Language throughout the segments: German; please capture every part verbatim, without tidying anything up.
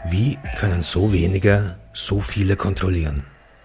Wie können so wenige so viele kontrollieren?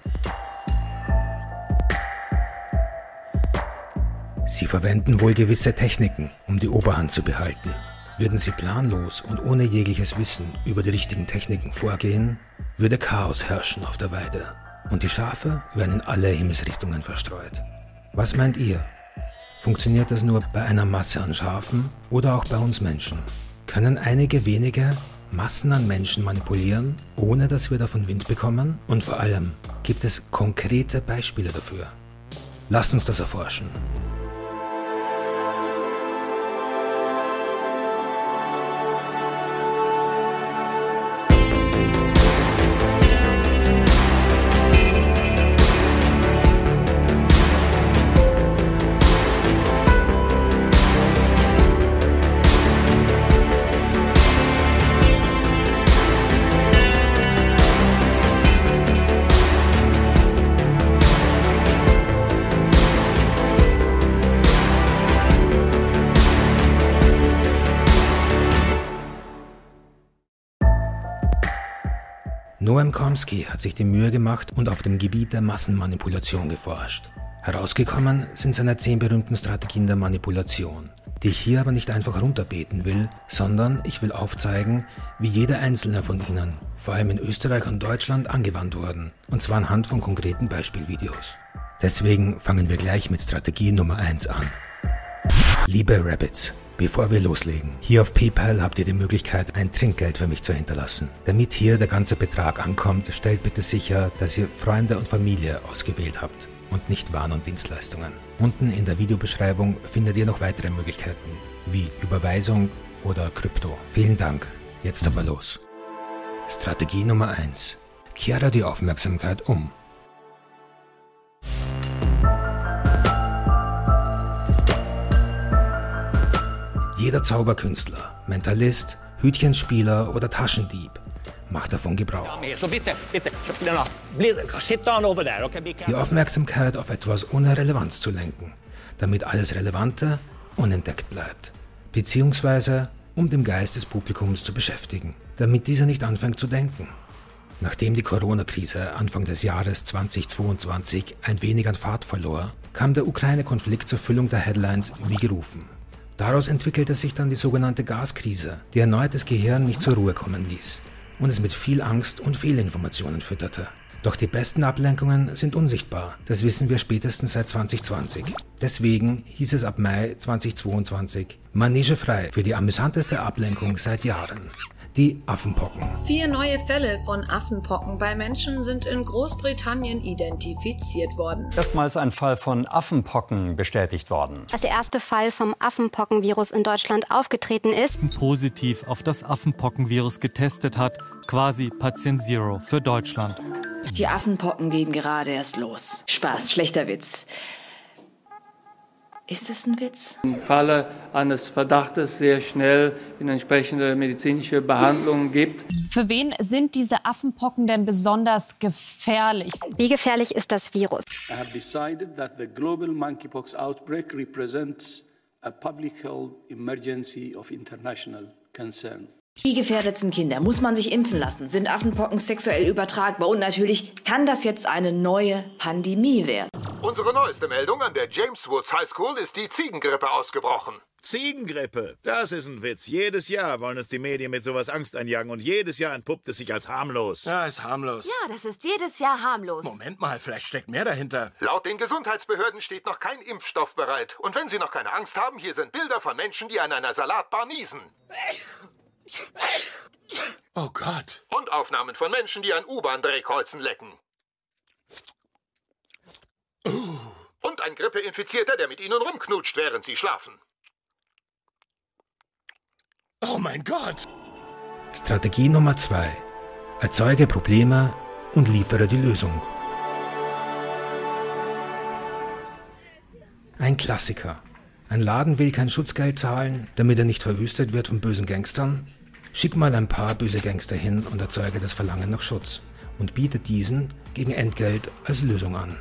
Sie verwenden wohl gewisse Techniken, um die Oberhand zu behalten. Würden sie planlos und ohne jegliches Wissen über die richtigen Techniken vorgehen, würde Chaos herrschen auf der Weide und die Schafe wären in alle Himmelsrichtungen verstreut. Was meint ihr? Funktioniert das nur bei einer Masse an Schafen oder auch bei uns Menschen? Können einige wenige Massen an Menschen manipulieren, ohne dass wir davon Wind bekommen? Und vor allem, gibt es konkrete Beispiele dafür? Lasst uns das erforschen. Noam Chomsky hat sich die Mühe gemacht und auf dem Gebiet der Massenmanipulation geforscht. Herausgekommen sind seine zehn berühmten Strategien der Manipulation, die ich hier aber nicht einfach runterbeten will, sondern ich will aufzeigen, wie jede einzelne von ihnen, vor allem in Österreich und Deutschland, angewandt wurden, und zwar anhand von konkreten Beispielvideos. Deswegen fangen wir gleich mit Strategie Nummer eins an. Liebe Rabbits, bevor wir loslegen, hier auf PayPal habt ihr die Möglichkeit, ein Trinkgeld für mich zu hinterlassen. Damit hier der ganze Betrag ankommt, stellt bitte sicher, dass ihr Freunde und Familie ausgewählt habt und nicht Waren und Dienstleistungen. Unten in der Videobeschreibung findet ihr noch weitere Möglichkeiten, wie Überweisung oder Krypto. Vielen Dank, jetzt aber los. Strategie Nummer eins. Kehre die Aufmerksamkeit um. Jeder Zauberkünstler, Mentalist, Hütchenspieler oder Taschendieb macht davon Gebrauch. Die Aufmerksamkeit auf etwas ohne Relevanz zu lenken, damit alles Relevante unentdeckt bleibt, beziehungsweise um den Geist des Publikums zu beschäftigen, damit dieser nicht anfängt zu denken. Nachdem die Corona-Krise Anfang des Jahres zweitausendzweiundzwanzig ein wenig an Fahrt verlor, kam der Ukraine-Konflikt zur Füllung der Headlines wie gerufen. Daraus entwickelte sich dann die sogenannte Gaskrise, die erneut das Gehirn nicht zur Ruhe kommen ließ und es mit viel Angst und Fehlinformationen fütterte. Doch die besten Ablenkungen sind unsichtbar, das wissen wir spätestens seit zwanzig zwanzig. Deswegen hieß es ab Mai zweitausendzweiundzwanzig manegefrei für die amüsanteste Ablenkung seit Jahren. Die Affenpocken. Vier neue Fälle von Affenpocken bei Menschen sind in Großbritannien identifiziert worden. Erstmals ein Fall von Affenpocken bestätigt worden. Als der erste Fall vom Affenpockenvirus in Deutschland aufgetreten ist, positiv auf das Affenpockenvirus getestet hat, quasi Patient Zero für Deutschland. Die Affenpocken gehen gerade erst los. Spaß, schlechter Witz. Ist es ein Witz? Im Falle eines Verdachtes sehr schnell in entsprechende medizinische Behandlung gibt. Für wen sind diese Affenpocken denn besonders gefährlich? Wie gefährlich ist das Virus? I have decided that the global monkeypox outbreak represents a public health emergency of international concern. Wie gefährdet sind Kinder? Muss man sich impfen lassen? Sind Affenpocken sexuell übertragbar? Und natürlich, kann das jetzt eine neue Pandemie werden? Unsere neueste Meldung an der James Woods High School ist die Ziegengrippe ausgebrochen. Ziegengrippe? Das ist ein Witz. Jedes Jahr wollen uns die Medien mit sowas Angst einjagen und jedes Jahr entpuppt es sich als harmlos. Ja, ist harmlos. Ja, das ist jedes Jahr harmlos. Moment mal, vielleicht steckt mehr dahinter. Laut den Gesundheitsbehörden steht noch kein Impfstoff bereit. Und wenn Sie noch keine Angst haben, hier sind Bilder von Menschen, die an einer Salatbar niesen. Oh Gott. Und Aufnahmen von Menschen, die an U-Bahn-Drehkreuzen lecken. Uh. Und ein Grippeinfizierter, der mit ihnen rumknutscht, während sie schlafen. Oh mein Gott. Strategie Nummer zwei. Erzeuge Probleme und liefere die Lösung. Ein Klassiker. Ein Laden will kein Schutzgeld zahlen, damit er nicht verwüstet wird von bösen Gangstern. Schick mal ein paar böse Gangster hin und erzeuge das Verlangen nach Schutz und biete diesen gegen Entgelt als Lösung an.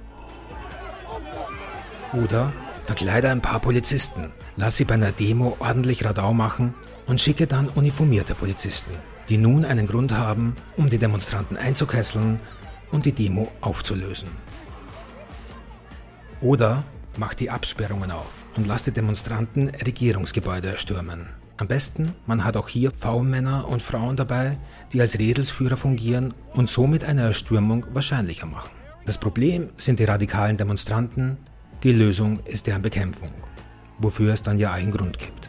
Oder verkleide ein paar Polizisten, lass sie bei einer Demo ordentlich Radau machen und schicke dann uniformierte Polizisten. die nun einen Grund haben, um die Demonstranten einzukesseln und die Demo aufzulösen. Oder macht die Absperrungen auf und lasst die Demonstranten Regierungsgebäude stürmen. Am besten, man hat auch hier V-Männer und Frauen dabei, die als Rädelsführer fungieren und somit eine Erstürmung wahrscheinlicher machen. Das Problem sind die radikalen Demonstranten, die Lösung ist deren Bekämpfung, wofür es dann ja einen Grund gibt.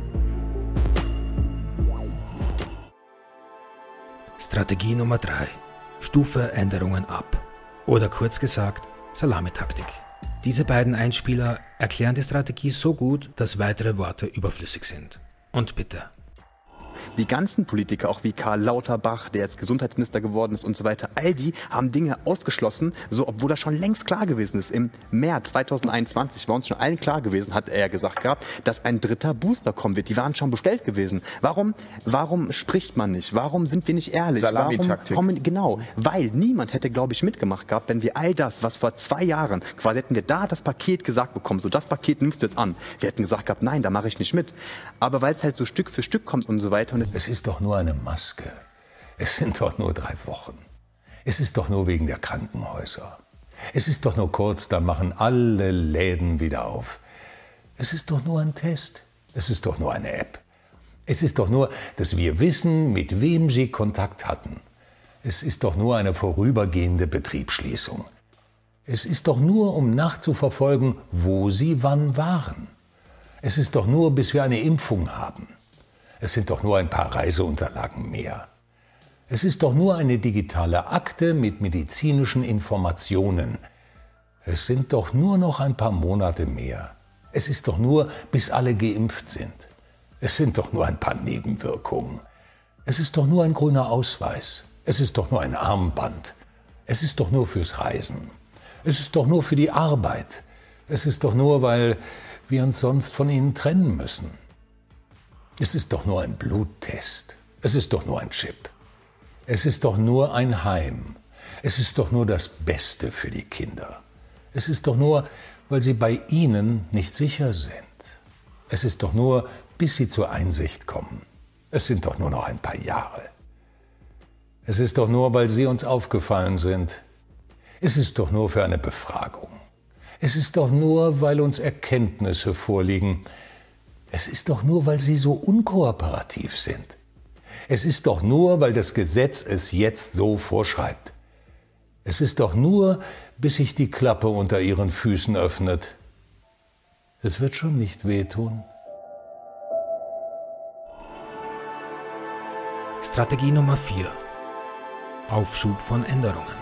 Strategie Nummer drei. Stufe Änderungen ab. Oder kurz gesagt, Salamitaktik. Diese beiden Einspieler erklären die Strategie so gut, dass weitere Worte überflüssig sind. Und bitte. Die ganzen Politiker, auch wie Karl Lauterbach, der jetzt Gesundheitsminister geworden ist und so weiter, all die haben Dinge ausgeschlossen, so obwohl das schon längst klar gewesen ist. Im März zweitausendeinundzwanzig war uns schon allen klar gewesen, hat er gesagt gehabt, dass ein dritter Booster kommen wird. Die waren schon bestellt gewesen. Warum, warum spricht man nicht? Warum sind wir nicht ehrlich? Salamitaktik. Warum, genau, weil niemand hätte, glaube ich, mitgemacht gehabt, wenn wir all das, was vor zwei Jahren, quasi hätten wir da das Paket gesagt bekommen, so das Paket nimmst du jetzt an. Wir hätten gesagt gehabt, nein, da mache ich nicht mit. Aber weil es halt so Stück für Stück kommt und so weiter. Und es ist doch nur eine Maske. Es sind doch nur drei Wochen. Es ist doch nur wegen der Krankenhäuser. Es ist doch nur kurz, dann machen alle Läden wieder auf. Es ist doch nur ein Test. Es ist doch nur eine App. Es ist doch nur, dass wir wissen, mit wem Sie Kontakt hatten. Es ist doch nur eine vorübergehende Betriebsschließung. Es ist doch nur, um nachzuverfolgen, wo Sie wann waren. Es ist doch nur, bis wir eine Impfung haben. Es sind doch nur ein paar Reiseunterlagen mehr. Es ist doch nur eine digitale Akte mit medizinischen Informationen. Es sind doch nur noch ein paar Monate mehr. Es ist doch nur, bis alle geimpft sind. Es sind doch nur ein paar Nebenwirkungen. Es ist doch nur ein grüner Ausweis. Es ist doch nur ein Armband. Es ist doch nur fürs Reisen. Es ist doch nur für die Arbeit. Es ist doch nur, weil wir uns sonst von ihnen trennen müssen. Es ist doch nur ein Bluttest. Es ist doch nur ein Chip. Es ist doch nur ein Heim. Es ist doch nur das Beste für die Kinder. Es ist doch nur, weil sie bei ihnen nicht sicher sind. Es ist doch nur, bis sie zur Einsicht kommen. Es sind doch nur noch ein paar Jahre. Es ist doch nur, weil sie uns aufgefallen sind. Es ist doch nur für eine Befragung. Es ist doch nur, weil uns Erkenntnisse vorliegen. Es ist doch nur, weil sie so unkooperativ sind. Es ist doch nur, weil das Gesetz es jetzt so vorschreibt. Es ist doch nur, bis sich die Klappe unter ihren Füßen öffnet. Es wird schon nicht wehtun. Strategie Nummer vier. Aufschub von Änderungen.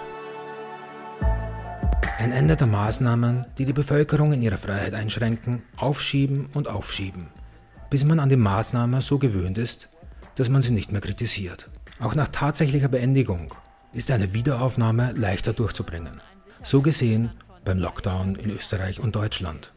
Ein Ende der Maßnahmen, die die Bevölkerung in ihrer Freiheit einschränken, aufschieben und aufschieben, bis man an die Maßnahme so gewöhnt ist, dass man sie nicht mehr kritisiert. Auch nach tatsächlicher Beendigung ist eine Wiederaufnahme leichter durchzubringen. So gesehen beim Lockdown in Österreich und Deutschland.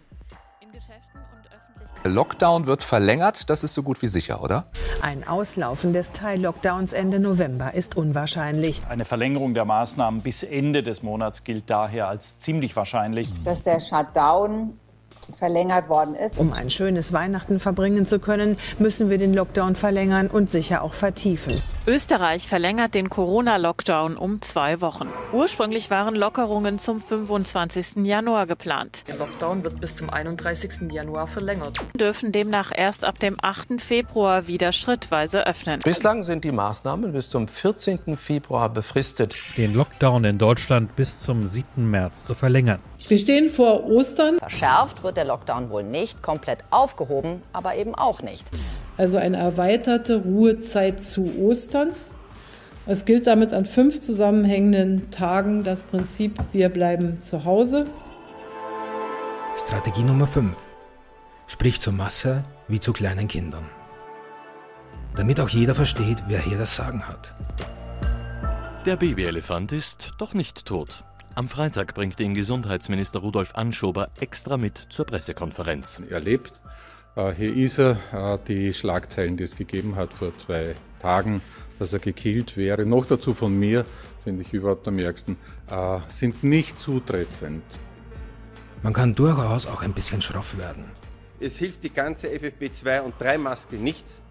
Der Lockdown wird verlängert, das ist so gut wie sicher, oder? Ein Auslaufen des Teil-Lockdowns Ende November ist unwahrscheinlich. Eine Verlängerung der Maßnahmen bis Ende des Monats gilt daher als ziemlich wahrscheinlich. Dass der Shutdown verlängert worden ist. Um ein schönes Weihnachten verbringen zu können, müssen wir den Lockdown verlängern und sicher auch vertiefen. Österreich verlängert den Corona-Lockdown um zwei Wochen. Ursprünglich waren Lockerungen zum fünfundzwanzigsten Januar geplant. Der Lockdown wird bis zum einunddreißigsten Januar verlängert. Dürfen demnach erst ab dem achten Februar wieder schrittweise öffnen. Bislang sind die Maßnahmen bis zum vierzehnten Februar befristet. Den Lockdown in Deutschland bis zum siebten März zu verlängern. Wir stehen vor Ostern. Verschärft wird der Lockdown wohl nicht, komplett aufgehoben, aber eben auch nicht. Also eine erweiterte Ruhezeit zu Ostern. Es gilt damit an fünf zusammenhängenden Tagen das Prinzip, wir bleiben zu Hause. Strategie Nummer fünf. Sprich zur Masse wie zu kleinen Kindern. Damit auch jeder versteht, wer hier das Sagen hat. Der Babyelefant ist doch nicht tot. Am Freitag bringt ihn Gesundheitsminister Rudolf Anschober extra mit zur Pressekonferenz. Er lebt. Hier ist er. Die Schlagzeilen, die es gegeben hat vor zwei Tagen, dass er gekillt wäre, noch dazu von mir, finde ich überhaupt am ärgsten, sind nicht zutreffend. Man kann durchaus auch ein bisschen schroff werden. Es hilft die ganze F F P zwei und drei Maske nichts,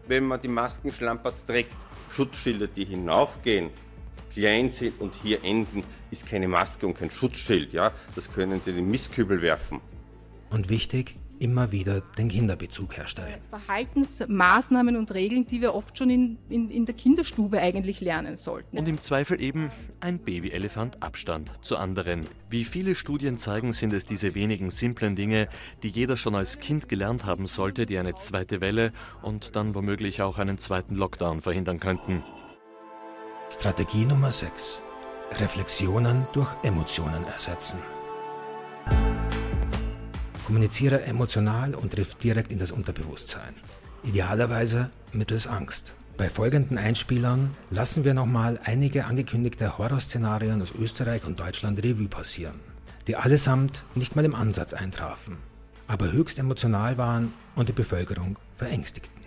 wenn man die Maskenschlamperl trägt. Schutzschilder, die hinaufgehen, klein sind und hier enden, ist keine Maske und kein Schutzschild. Ja? Das können Sie in den Mistkübel werfen. Und wichtig, immer wieder den Kinderbezug herstellen. Verhaltensmaßnahmen und Regeln, die wir oft schon in, in, in der Kinderstube eigentlich lernen sollten. Und im Zweifel eben ein Babyelefant Abstand zu anderen. Wie viele Studien zeigen, sind es diese wenigen simplen Dinge, die jeder schon als Kind gelernt haben sollte, die eine zweite Welle und dann womöglich auch einen zweiten Lockdown verhindern könnten. Strategie Nummer sechs. Reflexionen durch Emotionen ersetzen. Kommuniziere emotional und trifft direkt in das Unterbewusstsein. Idealerweise mittels Angst. Bei folgenden Einspielern lassen wir nochmal einige angekündigte Horrorszenarien aus Österreich und Deutschland Revue passieren, die allesamt nicht mal im Ansatz eintrafen, aber höchst emotional waren und die Bevölkerung verängstigten.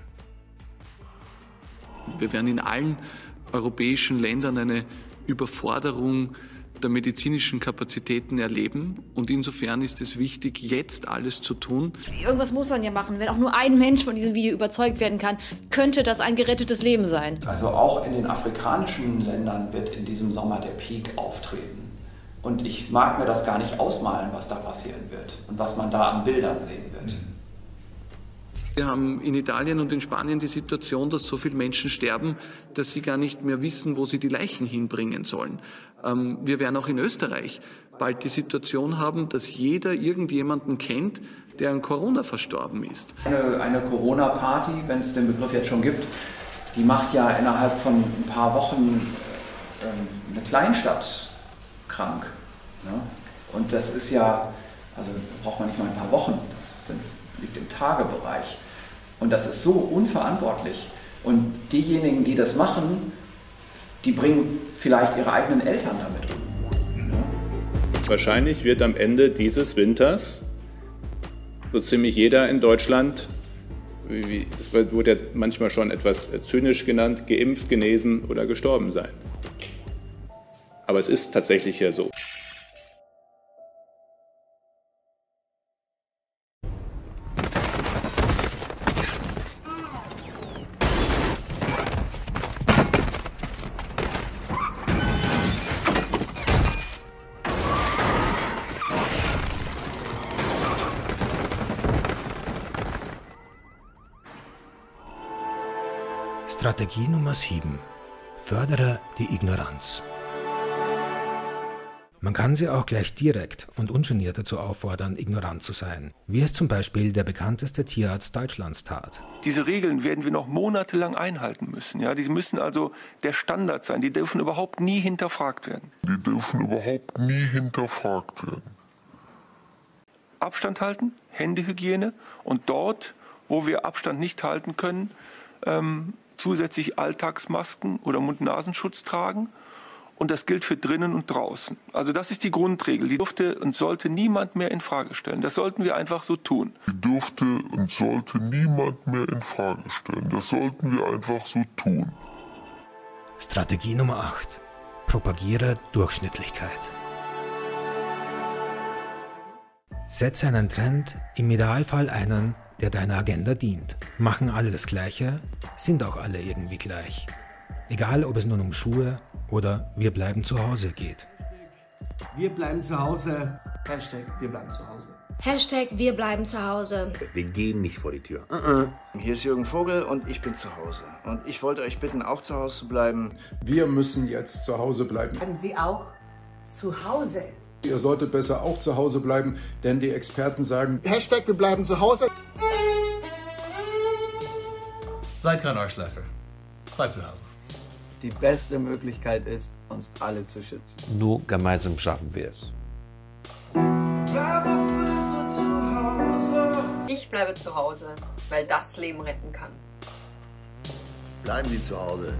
Wir werden in allen europäischen Ländern eine Überforderung der medizinischen Kapazitäten erleben. Und insofern ist es wichtig, jetzt alles zu tun. Irgendwas muss man ja machen. Wenn auch nur ein Mensch von diesem Video überzeugt werden kann, könnte das ein gerettetes Leben sein. Also auch in den afrikanischen Ländern wird in diesem Sommer der Peak auftreten. Und ich mag mir das gar nicht ausmalen, was da passieren wird und was man da an Bildern sehen wird. Wir haben in Italien und in Spanien die Situation, dass so viele Menschen sterben, dass sie gar nicht mehr wissen, wo sie die Leichen hinbringen sollen. Wir werden auch in Österreich bald die Situation haben, dass jeder irgendjemanden kennt, der an Corona verstorben ist. Eine, eine Corona-Party, wenn es den Begriff jetzt schon gibt, die macht ja innerhalb von ein paar Wochen äh, eine Kleinstadt krank. Ne? Und das ist ja, also braucht man nicht mal ein paar Wochen, das sind, liegt im Tagebereich. Und das ist so unverantwortlich. Und diejenigen, die das machen, die bringen vielleicht ihre eigenen Eltern damit um. Ja? Wahrscheinlich wird am Ende dieses Winters so ziemlich jeder in Deutschland, wie, das wurde ja manchmal schon etwas zynisch genannt, geimpft, genesen oder gestorben sein. Aber es ist tatsächlich ja so. Strategie Nummer sieben. Fördere die Ignoranz. Man kann sie auch gleich direkt und ungeniert dazu auffordern, ignorant zu sein, wie es zum Beispiel der bekannteste Tierarzt Deutschlands tat. Diese Regeln werden wir noch monatelang einhalten müssen. Ja? Die müssen also der Standard sein. Die dürfen überhaupt nie hinterfragt werden. Die dürfen überhaupt nie hinterfragt werden. Abstand halten, Händehygiene und dort, wo wir Abstand nicht halten können, ähm, zusätzlich Alltagsmasken oder Mund-Nasenschutz tragen. Und das gilt für drinnen und draußen. Also das ist die Grundregel. Die dürfte und sollte niemand mehr in Frage stellen. Das sollten wir einfach so tun. Die dürfte und sollte niemand mehr in Frage stellen. Das sollten wir einfach so tun. Strategie Nummer acht. Propagiere Durchschnittlichkeit. Setze einen Trend, im Idealfall einen, der deiner Agenda dient. Machen alle das Gleiche, sind auch alle irgendwie gleich. Egal, ob es nun um Schuhe oder wir bleiben zu Hause geht. Wir bleiben zu Hause. Hashtag wir bleiben zu Hause. Hashtag wir bleiben zu Hause. Wir gehen nicht vor die Tür. Uh-uh. Hier ist Jürgen Vogel und ich bin zu Hause. Und ich wollte euch bitten, auch zu Hause zu bleiben. Wir müssen jetzt zu Hause bleiben. Bleiben Sie auch zu Hause. Ihr solltet besser auch zu Hause bleiben, denn die Experten sagen... Hashtag wir bleiben zu Hause. Seid kein Arschlöcher. Bleibt zu Hause. Die beste Möglichkeit ist, uns alle zu schützen. Nur gemeinsam schaffen wir es. Ich bleibe zu Hause, weil das Leben retten kann. Bleiben Sie zu Hause.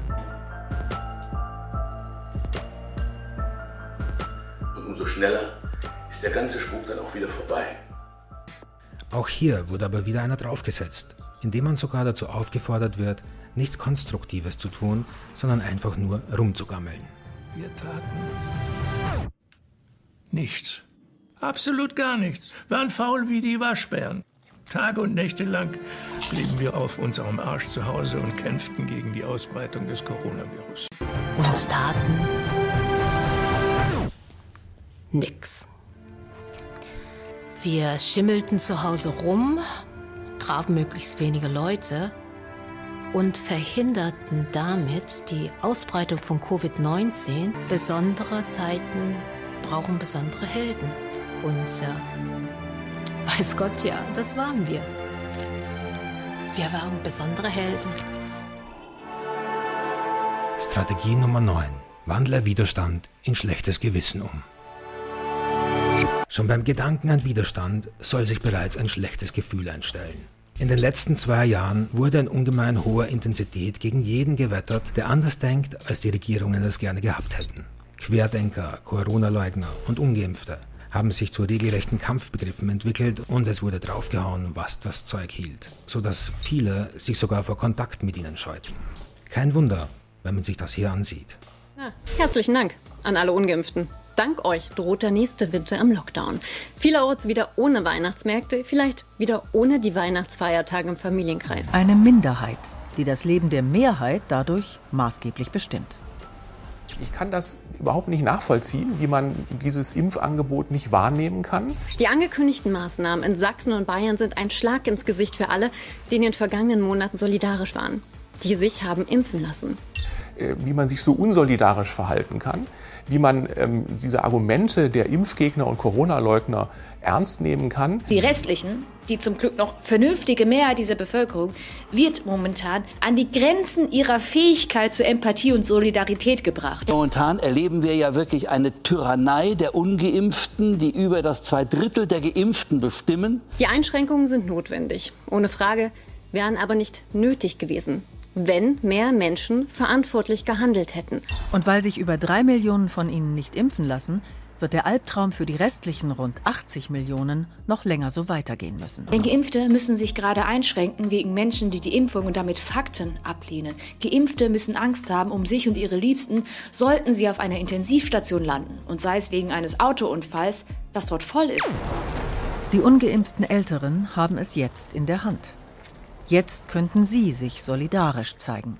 Und umso schneller ist der ganze Spuk dann auch wieder vorbei. Auch hier wurde aber wieder einer draufgesetzt, indem man sogar dazu aufgefordert wird, nichts Konstruktives zu tun, sondern einfach nur rumzugammeln. Wir taten nichts. Absolut gar nichts. Wir waren faul wie die Waschbären. Tage und Nächte lang blieben wir auf unserem Arsch zu Hause und kämpften gegen die Ausbreitung des Coronavirus. Und taten nix. Wir schimmelten zu Hause rum, trafen möglichst wenige Leute und verhinderten damit die Ausbreitung von Covid neunzehn. Besondere Zeiten brauchen besondere Helden. Und äh, weiß Gott, ja, das waren wir. Wir waren besondere Helden. Strategie Nummer neun. Wandle Widerstand in schlechtes Gewissen um. Schon beim Gedanken an Widerstand soll sich bereits ein schlechtes Gefühl einstellen. In den letzten zwei Jahren wurde in ungemein hoher Intensität gegen jeden gewettert, der anders denkt, als die Regierungen es gerne gehabt hätten. Querdenker, Corona-Leugner und Ungeimpfte haben sich zu regelrechten Kampfbegriffen entwickelt und es wurde draufgehauen, was das Zeug hielt, sodass viele sich sogar vor Kontakt mit ihnen scheuten. Kein Wunder, wenn man sich das hier ansieht. Ja, herzlichen Dank an alle Ungeimpften. Dank euch droht der nächste Winter im Lockdown. Vielerorts wieder ohne Weihnachtsmärkte, vielleicht wieder ohne die Weihnachtsfeiertage im Familienkreis. Eine Minderheit, die das Leben der Mehrheit dadurch maßgeblich bestimmt. Ich kann das überhaupt nicht nachvollziehen, wie man dieses Impfangebot nicht wahrnehmen kann. Die angekündigten Maßnahmen in Sachsen und Bayern sind ein Schlag ins Gesicht für alle, die in den vergangenen Monaten solidarisch waren, die sich haben impfen lassen. Wie man sich so unsolidarisch verhalten kann, wie man ähm, diese Argumente der Impfgegner und Corona-Leugner ernst nehmen kann. Die restlichen, die zum Glück noch vernünftige Mehrheit dieser Bevölkerung, wird momentan an die Grenzen ihrer Fähigkeit zur Empathie und Solidarität gebracht. Momentan erleben wir ja wirklich eine Tyrannei der Ungeimpften, die über das zwei Drittel der Geimpften bestimmen. Die Einschränkungen sind notwendig, ohne Frage, wären aber nicht nötig gewesen, wenn mehr Menschen verantwortlich gehandelt hätten. Und weil sich über drei Millionen von ihnen nicht impfen lassen, wird der Albtraum für die restlichen rund achtzig Millionen noch länger so weitergehen müssen. Denn Geimpfte müssen sich gerade einschränken wegen Menschen, die die Impfung und damit Fakten ablehnen. Geimpfte müssen Angst haben um sich und ihre Liebsten, sollten sie auf einer Intensivstation landen. Und sei es wegen eines Autounfalls, das dort voll ist. Die ungeimpften Älteren haben es jetzt in der Hand. Jetzt könnten sie sich solidarisch zeigen.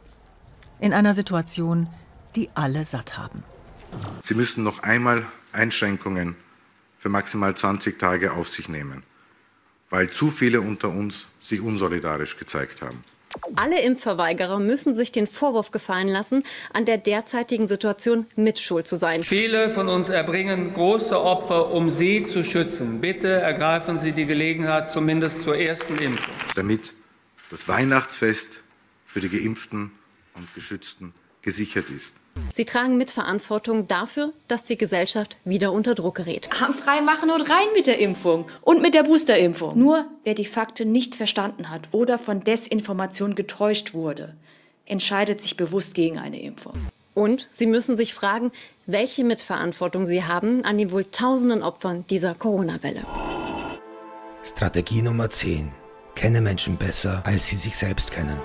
In einer Situation, die alle satt haben. Sie müssten noch einmal Einschränkungen für maximal zwanzig Tage auf sich nehmen, weil zu viele unter uns sich unsolidarisch gezeigt haben. Alle Impfverweigerer müssen sich den Vorwurf gefallen lassen, an der derzeitigen Situation mitschuld zu sein. Viele von uns erbringen große Opfer, um Sie zu schützen. Bitte ergreifen Sie die Gelegenheit zumindest zur ersten Impfung. Damit das Weihnachtsfest für die Geimpften und Geschützten gesichert ist. Sie tragen Mitverantwortung dafür, dass die Gesellschaft wieder unter Druck gerät. Frei machen und rein mit der Impfung und mit der Boosterimpfung. Nur wer die Fakten nicht verstanden hat oder von Desinformation getäuscht wurde, entscheidet sich bewusst gegen eine Impfung. Und sie müssen sich fragen, welche Mitverantwortung sie haben an den wohl tausenden Opfern dieser Corona-Welle. Strategie Nummer zehn. Kenne Menschen besser, als sie sich selbst kennen.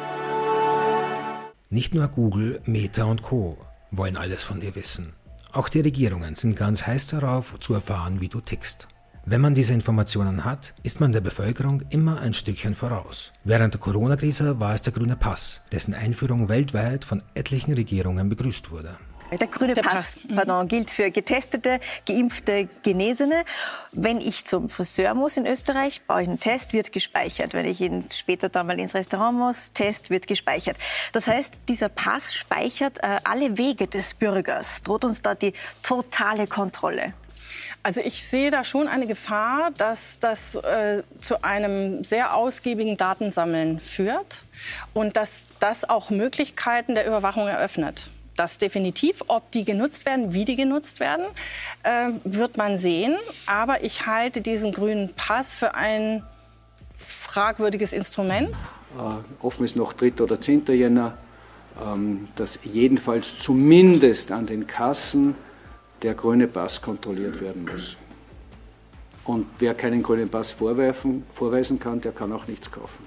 Nicht nur Google, Meta und Co. wollen alles von dir wissen. Auch die Regierungen sind ganz heiß darauf, zu erfahren, wie du tickst. Wenn man diese Informationen hat, ist man der Bevölkerung immer ein Stückchen voraus. Während der Corona-Krise war es der grüne Pass, dessen Einführung weltweit von etlichen Regierungen begrüßt wurde. Der grüne Pass pardon, gilt für Getestete, Geimpfte, Genesene. Wenn ich zum Friseur muss in Österreich, brauche ich einen Test, wird gespeichert. Wenn ich in, später dann mal ins Restaurant muss, Test wird gespeichert. Das heißt, dieser Pass speichert äh, alle Wege des Bürgers. Droht uns da die totale Kontrolle? Also ich sehe da schon eine Gefahr, dass das äh, zu einem sehr ausgiebigen Datensammeln führt und dass das auch Möglichkeiten der Überwachung eröffnet. Das definitiv, ob die genutzt werden, wie die genutzt werden, äh, wird man sehen. Aber ich halte diesen grünen Pass für ein fragwürdiges Instrument. Äh, offen ist noch dritter oder zehnter Jänner, ähm, dass jedenfalls zumindest an den Kassen der grüne Pass kontrolliert werden muss. Und wer keinen grünen Pass vorwerfen, vorweisen kann, der kann auch nichts kaufen.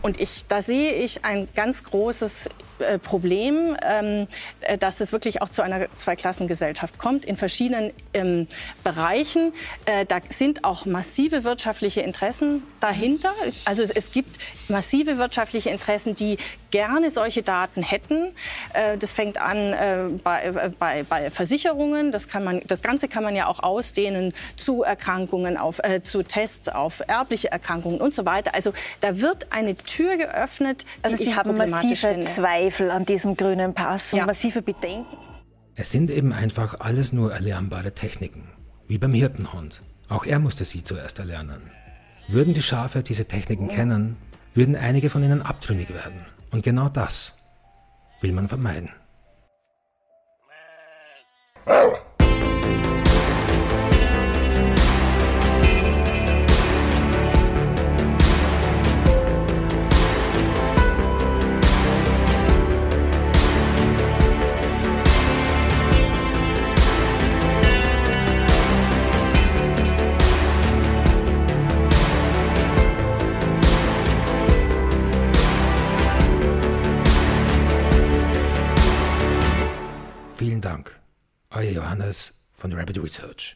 Und ich, da sehe ich ein ganz großes äh, Problem, ähm, äh, dass es wirklich auch zu einer Zweiklassengesellschaft kommt in verschiedenen ähm, Bereichen. Äh, da sind auch massive wirtschaftliche Interessen dahinter. Also es gibt massive wirtschaftliche Interessen, die gerne solche Daten hätten. Äh, das fängt an äh, bei, äh, bei, bei Versicherungen. Das, kann man, das Ganze kann man ja auch ausdehnen zu Erkrankungen, auf, äh, zu Tests auf erbliche Erkrankungen und so weiter. Also da wird eine Tür geöffnet, die also Sie ich haben massive finde. Zweifel an diesem grünen Pass und Ja. massive Bedenken. Es sind eben einfach alles nur erlernbare Techniken, wie beim Hirtenhund. Auch er musste sie zuerst erlernen. Würden die Schafe diese Techniken kennen, würden einige von ihnen abtrünnig werden. Und genau das will man vermeiden. Vielen Dank. Euer Johannes von Rabbit Research.